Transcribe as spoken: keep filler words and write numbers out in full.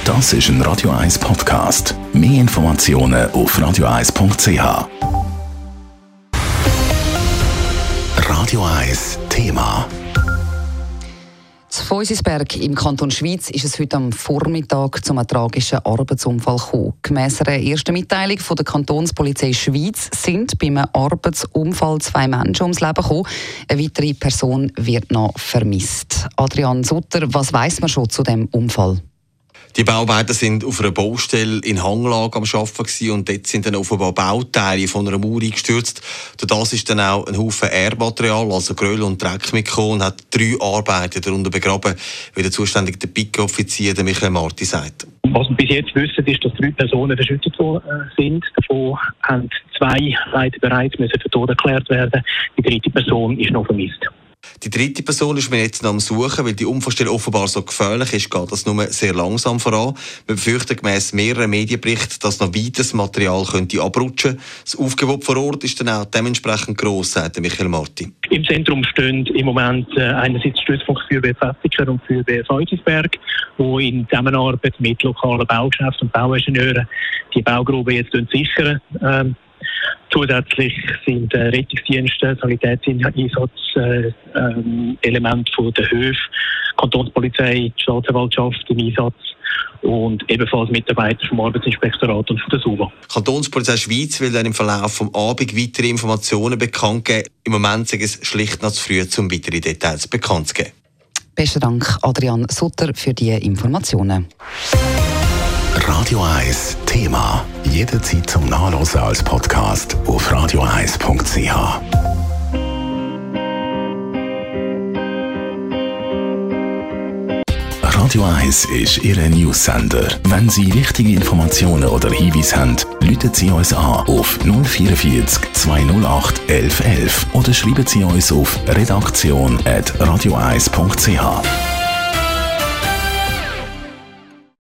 Das ist ein Radio eins Podcast. Mehr Informationen auf radio eins punkt c h. Radio eins Thema. In Feusisberg im Kanton Schwyz ist es heute am Vormittag zu einem tragischen Arbeitsunfall gekommen. Gemäss einer ersten Mitteilung von der Kantonspolizei Schwyz sind bei einem Arbeitsunfall zwei Menschen ums Leben gekommen. Eine weitere Person wird noch vermisst. Adrian Sutter, was weiss man schon zu dem Unfall? Die Bauarbeiter sind auf einer Baustelle in Hanglage am Arbeiten und dort sind dann offenbar Bauteile von einer Mauer eingestürzt. Durch das ist dann auch ein Haufen Erdmaterial, also Geröll und Dreck mitgekommen und hat drei Arbeiter darunter begraben, wie der zuständige P I C-Offizier Michael Marti sagt. Was wir bis jetzt wissen, ist, dass drei Personen verschüttet worden sind. Davon haben zwei Leute bereits müssen für tot erklärt werden. Die dritte Person ist noch vermisst. Die dritte Person ist mir jetzt noch am Suchen, weil die Unfallstelle offenbar so gefährlich ist, geht das nur sehr langsam voran. Wir befürchten gemäss mehreren Medienberichten, dass noch weiteres Material könnte abrutschen. Das Aufgebot vor Ort ist dann auch dementsprechend gross, sagt Michael Marti. Im Zentrum stehen im Moment äh, einerseits Stützpunkt Feuerwehr Pfäffiker und Feuerwehr Feusisberg, wo in Zusammenarbeit mit lokalen Baugeschäften und Bauingenieuren die Baugrube jetzt sichern. Ähm, Zusätzlich sind äh, Rettungsdienste, Sanitätseinsatz, äh, ähm, Elemente von der Höfe, Kantonspolizei, die Staatsanwaltschaft im Einsatz und ebenfalls Mitarbeiter vom Arbeitsinspektorat und von der S U V A. Die Kantonspolizei Schwyz will dann im Verlauf des Abends weitere Informationen bekannt geben. Im Moment ist es schlicht noch zu früh, um weitere Details bekannt zu geben. Besten Dank, Adrian Sutter, für die Informationen. Radio eins Thema. Jederzeit zum Nachlesen als Podcast auf radio eins punkt c h. Radio eins ist Ihr News-Sender. Wenn Sie wichtige Informationen oder Hinweise haben, rufen Sie uns an auf null vierundvierzig zweihundertacht elf elf oder schreiben Sie uns auf redaktion at radio eins punkt c h.